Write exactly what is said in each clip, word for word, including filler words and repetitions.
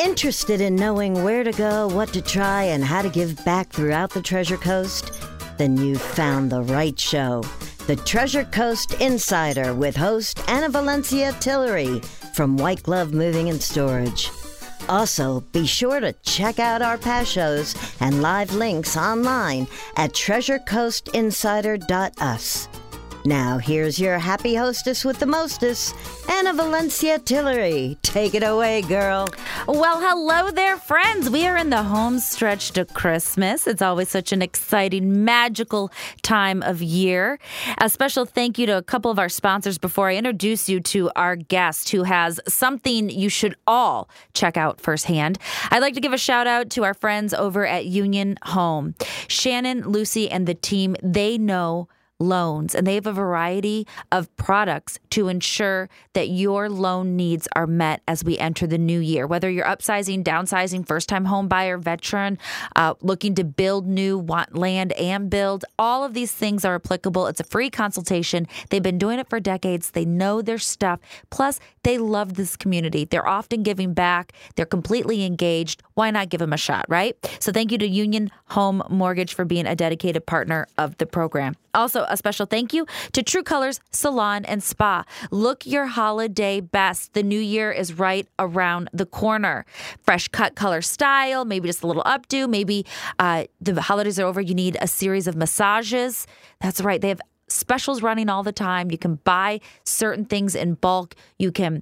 Interested in knowing where to go, what to try, and how to give back throughout the Treasure Coast? Then you've found the right show. The Treasure Coast Insider with host Anna Valencia Tillery from White Glove Moving and Storage. Also, be sure to check out our past shows and live links online at treasure coast insider dot u s. Now, here's your happy hostess with the mostess, Anna Valencia Tillery. Take it away, girl. Well, hello there, friends. We are in the home stretch to Christmas. It's always such an exciting, magical time of year. A special thank you to a couple of our sponsors before I introduce you to our guest who has something you should all check out firsthand. I'd like to give a shout out to our friends over at Union Home. Shannon, Lucy, and the team, they know loans, and they have a variety of products to ensure that your loan needs are met as we enter the new year. Whether you're upsizing, downsizing, first-time home buyer, veteran, uh, looking to build new, want land and build, all of these things are applicable. It's a free consultation. They've been doing it for decades. They know their stuff. Plus, they love this community. They're often giving back. They're completely engaged. Why not give them a shot, right? So thank you to Union Home Mortgage for being a dedicated partner of the program. Also, a special thank you to True Colors Salon and Spa. Look your holiday best. The new year is right around the corner. Fresh cut, color, style, maybe just a little updo. Maybe uh, the holidays are over. You need a series of massages. That's right. They have specials running all the time. You can buy certain things in bulk. You can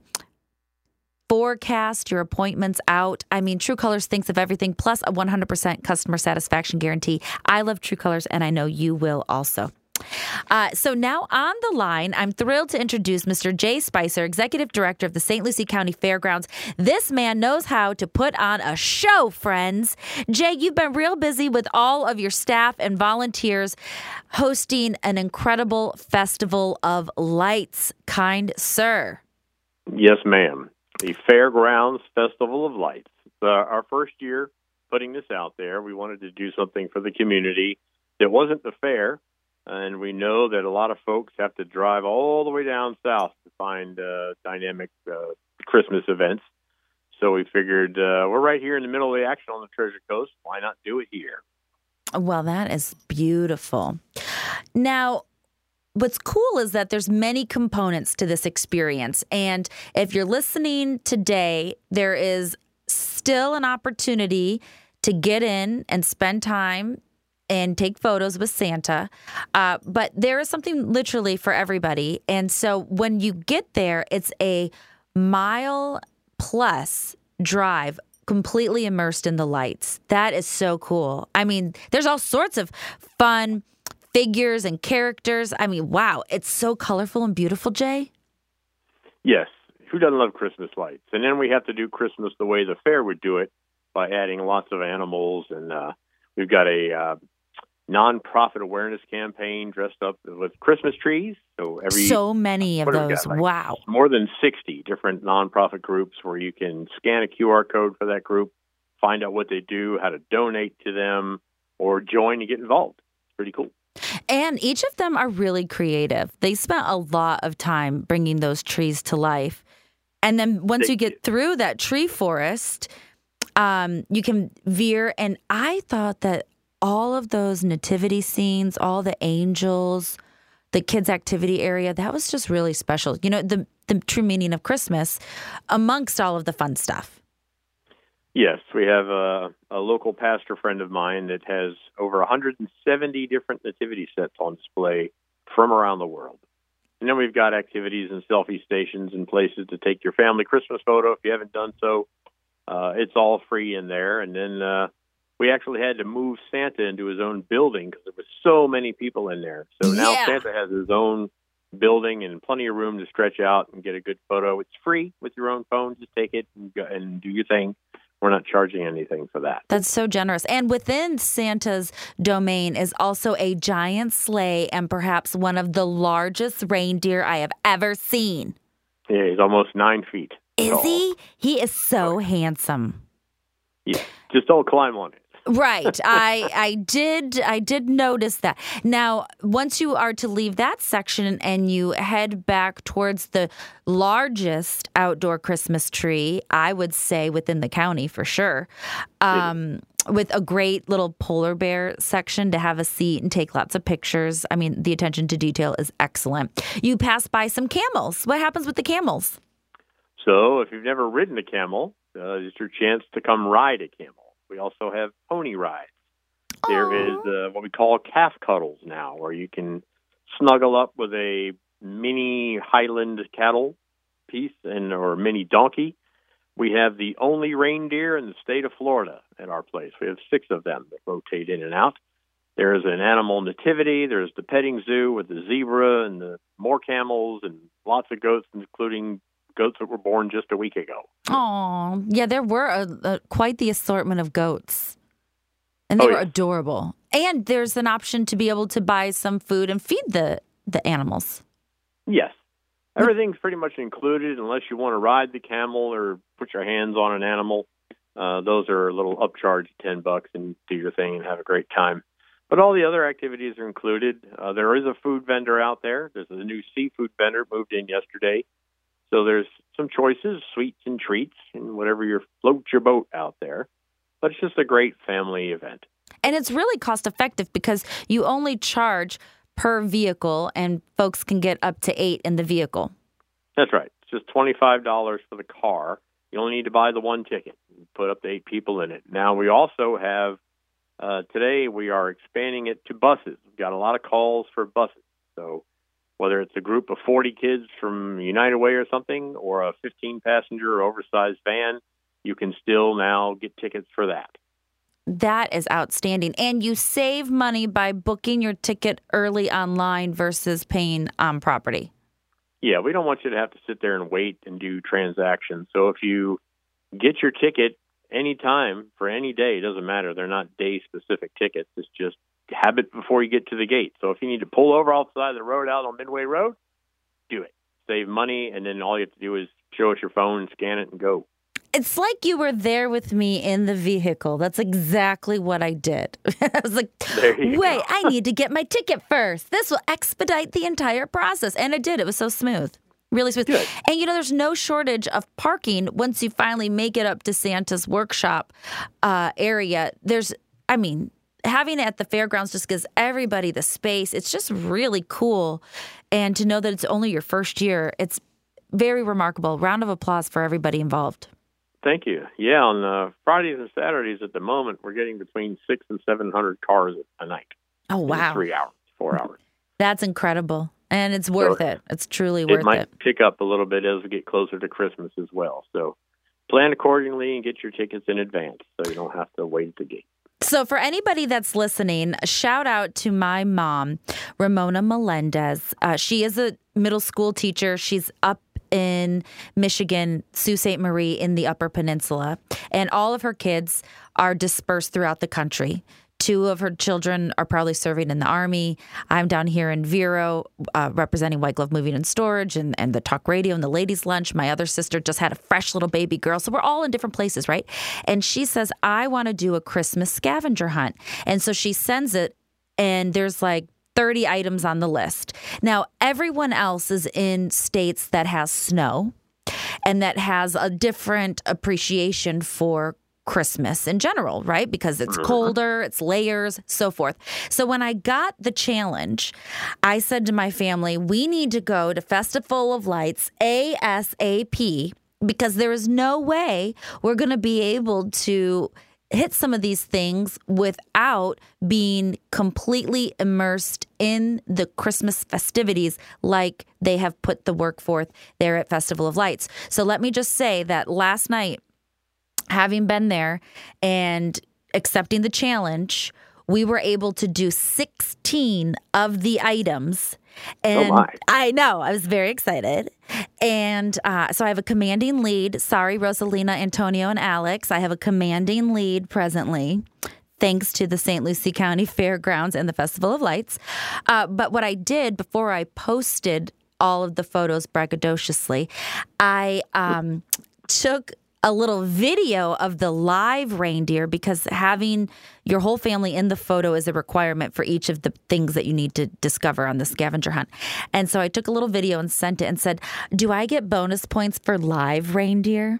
forecast your appointments out. I mean, True Colors thinks of everything, plus a one hundred percent customer satisfaction guarantee. I love True Colors, and I know you will also. Uh, so now on the line, I'm thrilled to introduce Mister Jay Spicer, Executive Director of the Saint Lucie County Fairgrounds. This man knows how to put on a show, friends. Jay, you've been real busy with all of your staff and volunteers hosting an incredible festival of lights, kind sir. Yes, ma'am. The Fairgrounds Festival of Lights. It's uh, our first year putting this out there. We wanted to do something for the community that wasn't the fair. And we know that a lot of folks have to drive all the way down south to find uh, dynamic uh, Christmas events. So we figured uh, we're right here in the middle of the action on the Treasure Coast. Why not do it here? Well, that is beautiful. Now, what's cool is that there's many components to this experience. And if you're listening today, there is still an opportunity to get in and spend time and take photos with Santa. Uh, but there is something literally for everybody. And so when you get there, it's a mile plus drive completely immersed in the lights. That is so cool. I mean, there's all sorts of fun figures and characters. I mean, wow, it's so colorful and beautiful, Jay. Yes. Who doesn't love Christmas lights? And then we have to do Christmas the way the fair would do it by adding lots of animals. And uh, we've got a uh, nonprofit awareness campaign dressed up with Christmas trees. So every so many of those. Like wow. More than sixty different nonprofit groups where you can scan a Q R code for that group, find out what they do, how to donate to them, or join and get involved. It's pretty cool. And each of them are really creative. They spent a lot of time bringing those trees to life. And then once they, you get through that tree forest, um, you can veer. And I thought that all of those nativity scenes, all the angels, the kids' activity area, that was just really special. You know, the, the true meaning of Christmas amongst all of the fun stuff. Yes, we have a, a local pastor friend of mine that has over one hundred seventy different nativity sets on display from around the world. And then we've got activities and selfie stations and places to take your family Christmas photo if you haven't done so. Uh, it's all free in there. And then uh, we actually had to move Santa into his own building because there was so many people in there. So now yeah. Santa has his own building and plenty of room to stretch out and get a good photo. It's free with your own phone. Just take it and, go, and do your thing. We're not charging anything for that. That's so generous. And within Santa's domain is also a giant sleigh and perhaps one of the largest reindeer I have ever seen. Yeah, he's almost nine feet. Is tall. he? He is so oh. handsome. Yeah, just don't climb on it. Right. I I did I did notice that. Now, once you are to leave that section and you head back towards the largest outdoor Christmas tree, I would say within the county for sure, um, with a great little polar bear section to have a seat and take lots of pictures. I mean, the attention to detail is excellent. You pass by some camels. What happens with the camels? So if you've never ridden a camel, uh, it's your chance to come ride a camel. We also have pony rides. Aww. There is uh, what we call calf cuddles now, where you can snuggle up with a mini Highland cattle piece and or mini donkey. We have the only reindeer in the state of Florida at our place. We have six of them that rotate in and out. There's an animal nativity. There's the petting zoo with the zebra and the more camels and lots of goats, including goats that were born just a week ago. Oh, yeah, there were a, a, quite the assortment of goats. And they oh, were yeah. adorable. And there's an option to be able to buy some food and feed the, the animals. Yes. Everything's pretty much included unless you want to ride the camel or put your hands on an animal. Uh, those are a little upcharged, ten bucks, and do your thing and have a great time. But all the other activities are included. Uh, there is a food vendor out there. There's a new seafood vendor moved in yesterday. So there's some choices, sweets and treats, and whatever your float your boat out there. But it's just a great family event. And it's really cost effective because you only charge per vehicle, and folks can get up to eight in the vehicle. That's right. It's just twenty-five dollars for the car. You only need to buy the one ticket and put up to eight people in it. Now, we also have, uh, today we are expanding it to buses. We've got a lot of calls for buses. So whether it's a group of forty kids from United Way or something, or a fifteen-passenger or oversized van, you can still now get tickets for that. That is outstanding. And you save money by booking your ticket early online versus paying on property. Yeah, we don't want you to have to sit there and wait and do transactions. So if you get your ticket anytime for any day, it doesn't matter. They're not day-specific tickets. It's just have it before you get to the gate. So if you need to pull over off the side of the road out on Midway Road, do it. Save money, and then all you have to do is show us your phone, scan it, and go. It's like you were there with me in the vehicle. That's exactly what I did. I was like, wait, I need to get my ticket first. This will expedite the entire process. And it did. It was so smooth. Really smooth. Good. And, you know, there's no shortage of parking once you finally make it up to Santa's workshop uh, area. There's, I mean, having it at the fairgrounds just gives everybody the space. It's just really cool. And to know that it's only your first year, it's very remarkable. Round of applause for everybody involved. Thank you. Yeah, on uh, Fridays and Saturdays at the moment, we're getting between six and seven hundred cars a night. Oh, wow. Three hours, four hours. That's incredible. And it's worth so it. It's truly worth it. It might it. pick up a little bit as we get closer to Christmas as well. So plan accordingly and get your tickets in advance so you don't have to wait at the gate. So for anybody that's listening, a shout out to my mom, Ramona Melendez. Uh, she is a middle school teacher. She's up in Michigan, Sault Ste. Marie in the Upper Peninsula. And all of her kids are dispersed throughout the country. Two of her children are probably serving in the Army. I'm down here in Vero uh, representing White Glove Moving and Storage and, and the Talk Radio and the Ladies' Lunch. My other sister just had a fresh little baby girl. So we're all in different places, right? And she says, I want to do a Christmas scavenger hunt. And so she sends it, and there's like thirty items on the list. Now, everyone else is in states that has snow and that has a different appreciation for Christmas in general, right? Because it's colder, it's layers, so forth. So when I got the challenge, I said to my family, we need to go to Festival of Lights ASAP because there is no way we're going to be able to hit some of these things without being completely immersed in the Christmas festivities like they have put the work forth there at Festival of Lights. So let me just say that last night, having been there and accepting the challenge, we were able to do sixteen of the items. And oh my. I know, I was very excited. And uh, so I have a commanding lead. Sorry, Rosalina, Antonio, and Alex. I have a commanding lead presently, thanks to the Saint Lucie County Fairgrounds and the Festival of Lights. Uh, but what I did before I posted all of the photos braggadociously, I um, took a little video of the live reindeer because having your whole family in the photo is a requirement for each of the things that you need to discover on the scavenger hunt. And so I took a little video and sent it and said, do I get bonus points for live reindeer?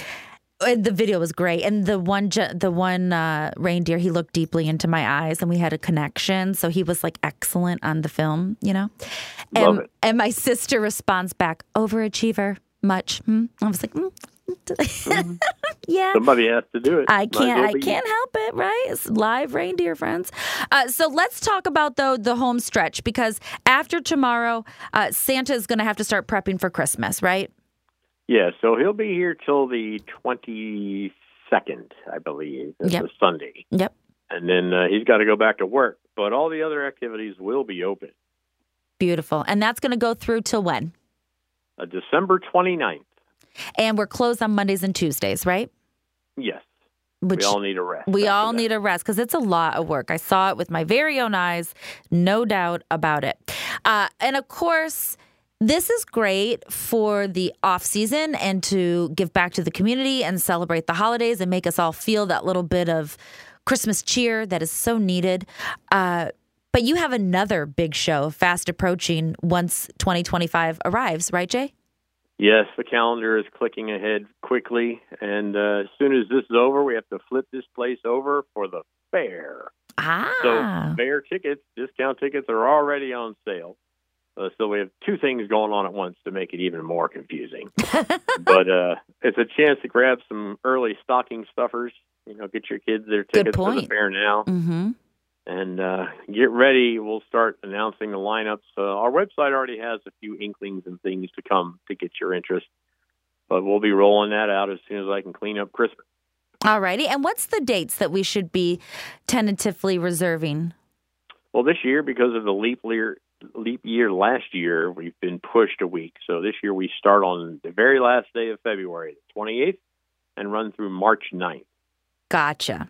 And the video was great. And the one the one uh, reindeer, he looked deeply into my eyes and we had a connection. So he was like excellent on the film, you know? Love and, it. and my sister responds back, overachiever, much. Hmm? I was like, mm. Mm-hmm. Yeah. Somebody has to do it. I Might as can't well I be can't help it, right? It's live reindeer, friends. Uh, so let's talk about, though, the home stretch, because after tomorrow, uh, Santa is going to have to start prepping for Christmas, right? Yeah, so he'll be here till the twenty-second, I believe. It's Yep. a Sunday. Yep. And then uh, he's got to go back to work. But all the other activities will be open. Beautiful. And that's going to go through till when? Uh, December twenty-ninth. And we're closed on Mondays and Tuesdays, right? Yes. Which we all need a rest. We after all that. need a rest because it's a lot of work. I saw it with my very own eyes, no doubt about it. Uh, and of course, this is great for the off season and to give back to the community and celebrate the holidays and make us all feel that little bit of Christmas cheer that is so needed. Uh, but you have another big show fast approaching once twenty twenty-five arrives, right, Jay? Yes, the calendar is clicking ahead quickly. And uh, as soon as this is over, we have to flip this place over for the fair. Ah. So fair tickets, discount tickets are already on sale. Uh, so we have two things going on at once to make it even more confusing. But uh, it's a chance to grab some early stocking stuffers. You know, get your kids their Good tickets to point. the fair now. Mm-hmm. And uh, get ready. We'll start announcing the lineups. Uh, our website already has a few inklings and things to come to get your interest. But we'll be rolling that out as soon as I can clean up Christmas. All righty. And what's the dates that we should be tentatively reserving? Well, this year, because of the leap year, leap year last year, we've been pushed a week. So this year we start on the very last day of February, the twenty-eighth, and run through March ninth. Gotcha.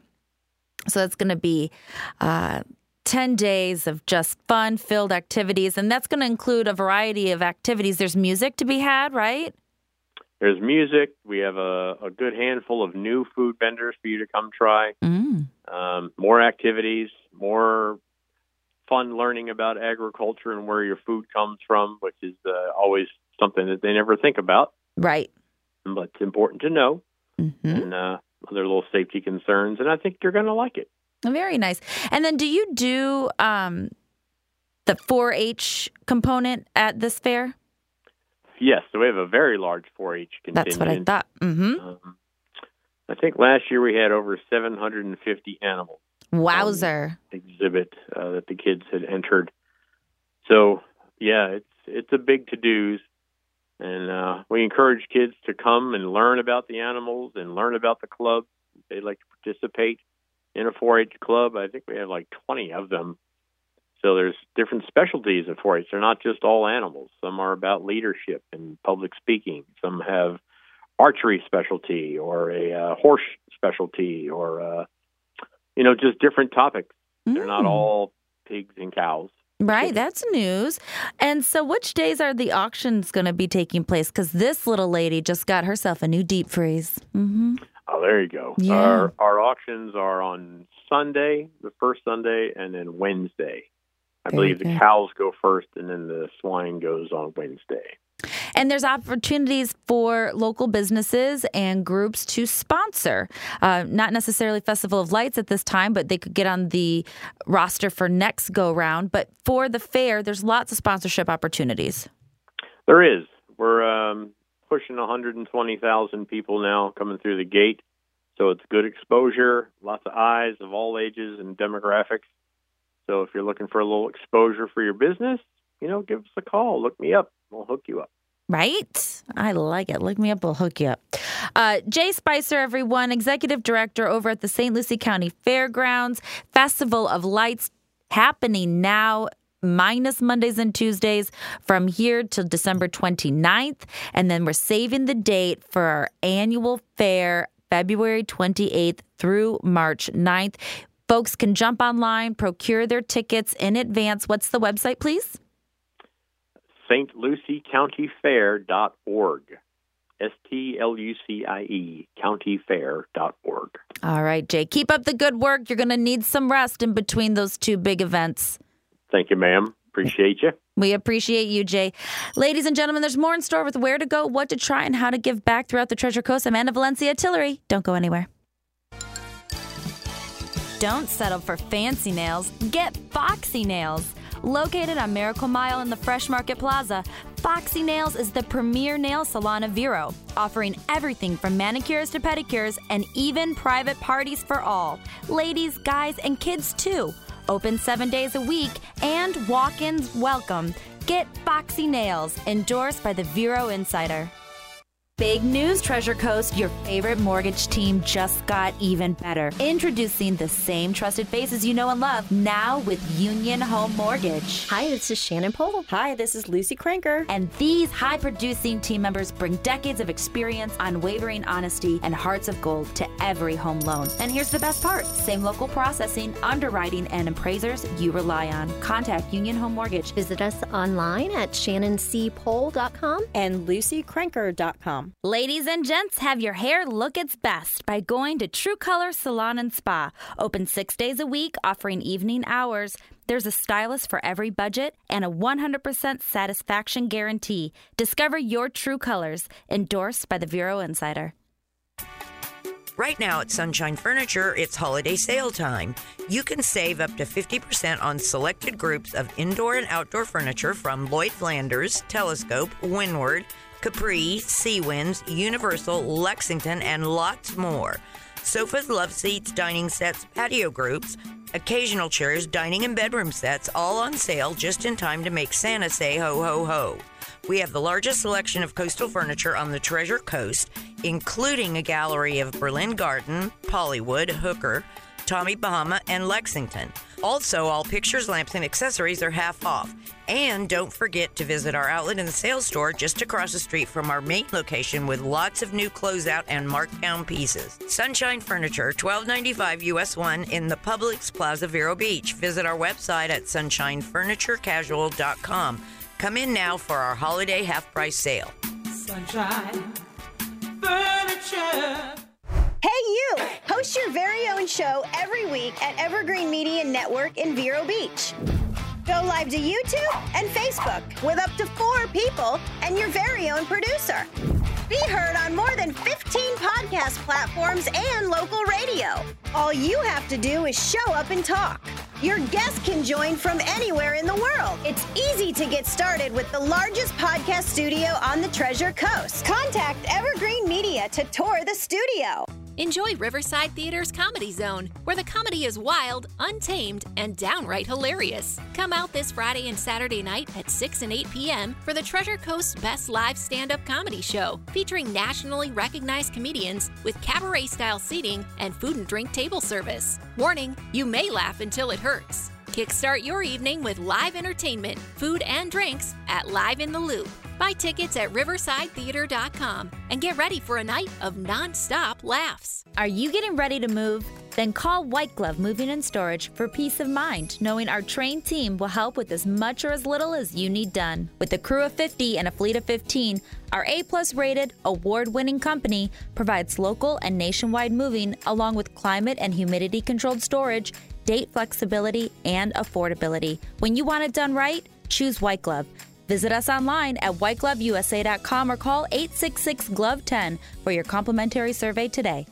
So that's going to be uh, ten days of just fun-filled activities, and that's going to include a variety of activities. There's music to be had, right? There's music. We have a, a good handful of new food vendors for you to come try. Mm. Um, more activities, more fun learning about agriculture and where your food comes from, which is uh, always something that they never think about. Right. But it's important to know. Mm-hmm. And uh, other little safety concerns, and I think you're going to like it. Very nice. And then do you do um, the four H component at this fair? Yes, so we have a very large four H contingent. That's what I thought. Mm-hmm. Um, I think last year we had over seven hundred fifty animals. Wowzer. Exhibit uh, that the kids had entered. So, yeah, it's it's a big to-dos. And uh, we encourage kids to come and learn about the animals and learn about the club. They'd like to participate in a four H club. I think we have like twenty of them. So there's different specialties of four H. They're not just all animals. Some are about leadership and public speaking. Some have archery specialty or a uh, horse specialty or, uh, you know, just different topics. Mm. They're not all pigs and cows. Right, that's news. And so which days are the auctions going to be taking place? Because this little lady just got herself a new deep freeze. Mm-hmm. Oh, there you go. Yeah. Our, our auctions are on Sunday, the first Sunday, and then Wednesday. I Very believe the good. cows go first, and then the swine goes on Wednesday. And there's opportunities for local businesses and groups to sponsor. Uh, not necessarily Festival of Lights at this time, but they could get on the roster for next go-round. But for the fair, there's lots of sponsorship opportunities. There is. We're um, pushing one hundred twenty thousand people now coming through the gate. So it's good exposure, lots of eyes of all ages and demographics. So if you're looking for a little exposure for your business, you know, give us a call. Look me up. We'll hook you up. Right? I like it. Look me up. We'll hook you up. Uh, Jay Spicer, everyone, Executive Director over at the Saint Lucie County Fairgrounds. Festival of Lights happening now, minus Mondays and Tuesdays, from here till December twenty-ninth. And then we're saving the date for our annual fair, February twenty-eighth through March ninth. Folks can jump online, procure their tickets in advance. What's the website, please? Saint Lucie County Fair dot org. S T L U C I E, county fair dot org. All right, Jay, keep up the good work. You're going to need some rest in between those two big events. Thank you, ma'am. Appreciate you. We appreciate you, Jay. Ladies and gentlemen, there's more in store with where to go, what to try, and how to give back throughout the Treasure Coast. I'm Anna Valencia Tillery. Don't go anywhere. Don't settle for fancy nails. Get Foxy Nails. Located on Miracle Mile in the Fresh Market Plaza, Foxy Nails is the premier nail salon of Vero, offering everything from manicures to pedicures and even private parties for all. Ladies, guys, and kids too. Open seven days a week and walk-ins welcome. Get Foxy Nails, endorsed by the Vero Insider. Big news, Treasure Coast. Your favorite mortgage team just got even better. Introducing the same trusted faces you know and love, now with Union Home Mortgage. Hi, this is Shannon Pohl. Hi, this is Lucy Cranker. And these high-producing team members bring decades of experience, unwavering honesty, and hearts of gold to every home loan. And here's the best part. Same local processing, underwriting, and appraisers you rely on. Contact Union Home Mortgage. Visit us online at shannon c pohl dot com and lucy cranker dot com. Ladies and gents, have your hair look its best by going to True Color Salon and Spa. Open six days a week, offering evening hours. There's a stylist for every budget and a one hundred percent satisfaction guarantee. Discover your true colors. Endorsed by the Vero Insider. Right now at Sunshine Furniture, it's holiday sale time. You can save up to fifty percent on selected groups of indoor and outdoor furniture from Lloyd Flanders, Telescope, Windward, Capri, Seawinds, Universal, Lexington, and lots more. Sofas, love seats, dining sets, patio groups, occasional chairs, dining and bedroom sets, all on sale just in time to make Santa say ho, ho, ho. We have the largest selection of coastal furniture on the Treasure Coast, including a gallery of Berlin Garden, Pollywood, Hooker, Tommy Bahama, and Lexington. Also, all pictures, lamps, and accessories are half off. And don't forget to visit our outlet and sales store just across the street from our main location with lots of new closeout and markdown pieces. Sunshine Furniture, twelve ninety-five U S one in the Publix Plaza, Vero Beach. Visit our website at sunshine furniture casual dot com. Come in now for our holiday half-price sale. Sunshine Furniture. Hey, you! Host your very own show every week at Evergreen Media Network in Vero Beach. Go live to YouTube and Facebook with up to four people and your very own producer. Be heard on more than fifteen podcast platforms and local radio. All you have to do is show up and talk. Your guests can join from anywhere in the world. It's easy to get started with the largest podcast studio on the Treasure Coast. Contact Evergreen Media to tour the studio. Enjoy Riverside Theater's Comedy Zone, where the comedy is wild, untamed, and downright hilarious. Come out this Friday and Saturday night at six and eight p.m. for the Treasure Coast's best live stand-up comedy show, featuring nationally recognized comedians with cabaret-style seating and food and drink table service. Warning, you may laugh until it hurts. Kickstart your evening with live entertainment, food, and drinks at Live in the Loop. Buy tickets at riverside theater dot com and get ready for a night of non-stop laughs. Are you getting ready to move? Then call White Glove Moving and Storage for peace of mind, knowing our trained team will help with as much or as little as you need done. With a crew of fifty and a fleet of fifteen, our A-plus rated, award-winning company provides local and nationwide moving along with climate and humidity-controlled storage, date flexibility, and affordability. When you want it done right, choose White Glove. Visit us online at white glove u s a dot com or call eight six six, G L O V E, one zero for your complimentary survey today.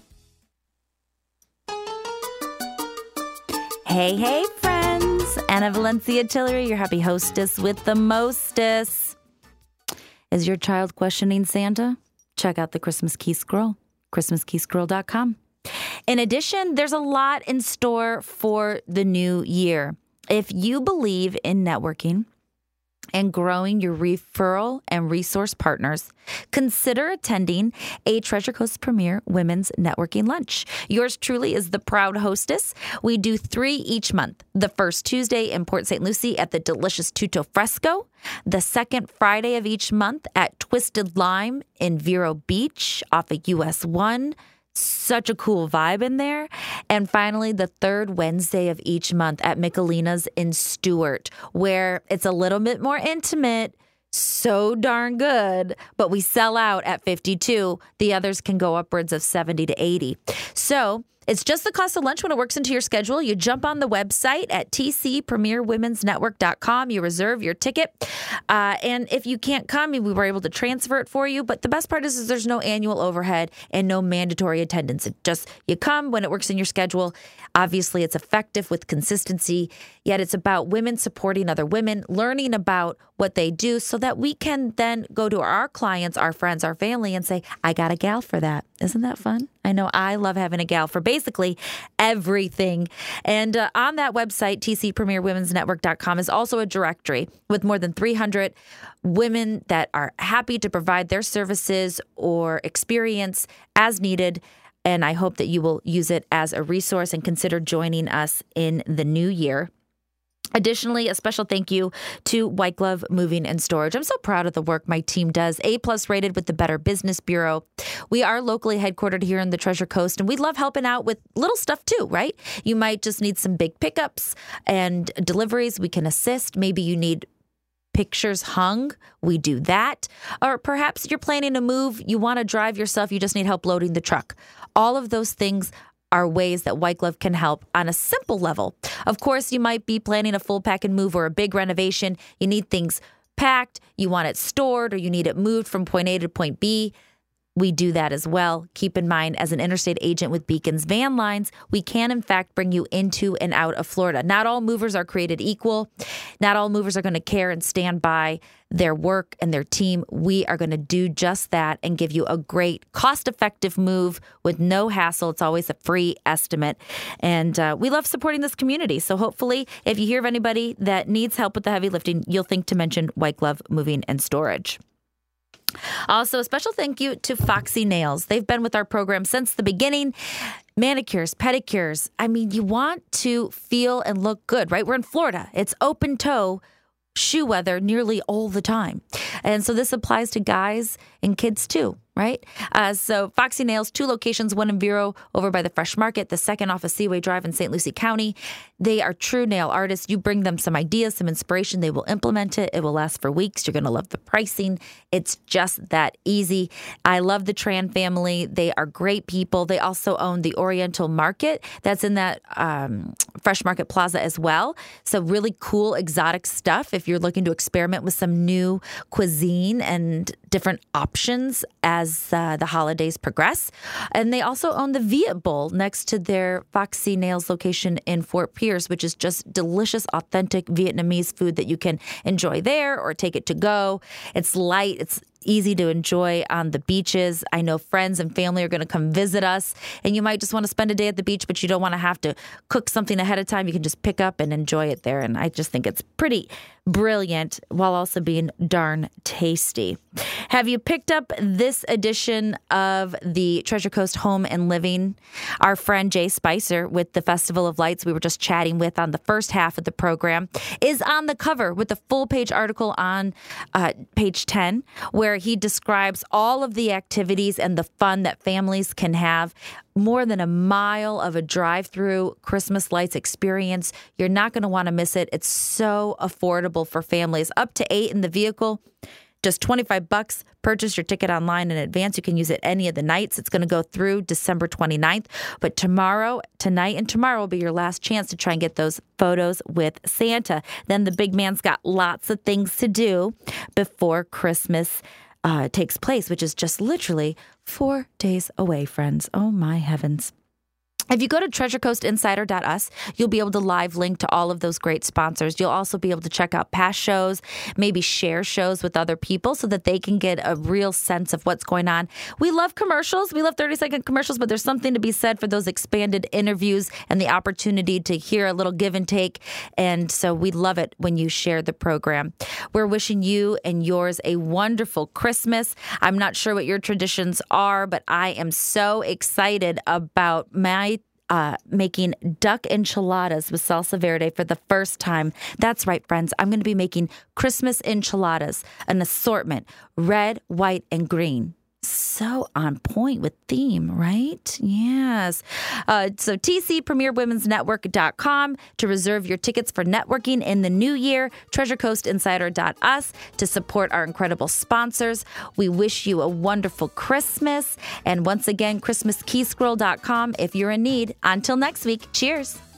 Hey, hey, friends. Anna Valencia Tillery, your happy hostess with the mostess. Is your child questioning Santa? Check out the Christmas Key Scroll, christmas key scroll dot com. In addition, there's a lot in store for the new year. If you believe in networking and growing your referral and resource partners, consider attending a Treasure Coast Premier Women's Networking Lunch. Yours truly is the proud hostess. We do three each month. The first Tuesday in Port Saint Lucie at the delicious Tutto Fresco. The second Friday of each month at Twisted Lime in Vero Beach off of U S one. Such a cool vibe in there. And finally, the third Wednesday of each month at Michelina's in Stewart, where it's a little bit more intimate, so darn good, but we sell out at fifty-two. The others can go upwards of seventy to eighty. So it's just the cost of lunch when it works into your schedule. You jump on the website at t c premier women's network dot com. You reserve your ticket. Uh, and if you can't come, we were able to transfer it for you. But the best part is, is there's no annual overhead and no mandatory attendance. It just, you come when it works in your schedule. Obviously, it's effective with consistency, yet it's about women supporting other women, learning about what they do so that we can then go to our clients, our friends, our family, and say, I got a gal for that. Isn't that fun? I know I love having a gal for basically everything. And uh, on that website, t c premier women's network dot com, is also a directory with more than three hundred women that are happy to provide their services or experience as needed. And I hope that you will use it as a resource and consider joining us in the new year. Additionally, a special thank you to White Glove Moving and Storage. I'm so proud of the work my team does. A-plus rated with the Better Business Bureau. We are locally headquartered here in the Treasure Coast, and we love helping out with little stuff too, right? You might just need some big pickups and deliveries. We can assist. Maybe you need pictures hung. We do that. Or perhaps you're planning a move. You want to drive yourself. You just need help loading the truck. All of those things are ways that White Glove can help on a simple level. Of course, you might be planning a full pack and move or a big renovation. You need things packed, you want it stored, or you need it moved from point A to point B. We do that as well. Keep in mind, as an interstate agent with Beacon's Van Lines, we can, in fact, bring you into and out of Florida. Not all movers are created equal. Not all movers are going to care and stand by their work and their team. We are going to do just that and give you a great, cost-effective move with no hassle. It's always a free estimate. And uh, we love supporting this community. So hopefully, if you hear of anybody that needs help with the heavy lifting, you'll think to mention White Glove Moving and Storage. Also, a special thank you to Foxy Nails. They've been with our program since the beginning. Manicures, pedicures. I mean, you want to feel and look good, right? We're in Florida. It's open toe shoe weather nearly all the time. And so this applies to guys and kids too, right? Uh, so Foxy Nails, two locations, one in Vero over by the Fresh Market, the second off of Seaway Drive in Saint Lucie County. They are true nail artists. You bring them some ideas, some inspiration. They will implement it. It will last for weeks. You're going to love the pricing. It's just that easy. I love the Tran family. They are great people. They also own the Oriental Market that's in that um, Fresh Market Plaza as well. So really cool, exotic stuff if you're looking to experiment with some new cuisine and different options as uh, the holidays progress. And they also own the Viet Bowl next to their Foxy Nails location in Fort Pierce, which is just delicious, authentic Vietnamese food that you can enjoy there or take it to go. It's light. It's easy to enjoy on the beaches. I know friends and family are going to come visit us, and you might just want to spend a day at the beach, but you don't want to have to cook something ahead of time. You can just pick up and enjoy it there. And I just think it's pretty brilliant while also being darn tasty. Have you picked up this edition of the Treasure Coast Home and Living? Our friend Jay Spicer with the Festival of Lights we were just chatting with on the first half of the program is on the cover with a full page article on uh, page ten, where he describes all of the activities and the fun that families can have. More than a mile of a drive-through Christmas lights experience. You're not going to want to miss it. It's so affordable for families. Up to eight in the vehicle, just twenty-five bucks. Purchase your ticket online in advance. You can use it any of the nights. It's going to go through December twenty-ninth. But tomorrow, tonight, and tomorrow will be your last chance to try and get those photos with Santa. Then the big man's got lots of things to do before Christmas Uh, takes place, which is just literally four days away, friends. Oh, my heavens. If you go to treasure coast insider dot u s, you'll be able to live link to all of those great sponsors. You'll also be able to check out past shows, maybe share shows with other people so that they can get a real sense of what's going on. We love commercials. We love thirty-second commercials, but there's something to be said for those expanded interviews and the opportunity to hear a little give and take. And so we love it when you share the program. We're wishing you and yours a wonderful Christmas. I'm not sure what your traditions are, but I am so excited about my Uh, making duck enchiladas with salsa verde for the first time. That's right, friends. I'm going to be making Christmas enchiladas, an assortment, red, white, and green. So on point with theme, right? Yes. Uh, so T C Premier Women's Network dot com to reserve your tickets for networking in the new year. Treasure Coast Insider dot us to support our incredible sponsors. We wish you a wonderful Christmas. And once again, Christmas Key Scroll dot com if you're in need. Until next week, cheers.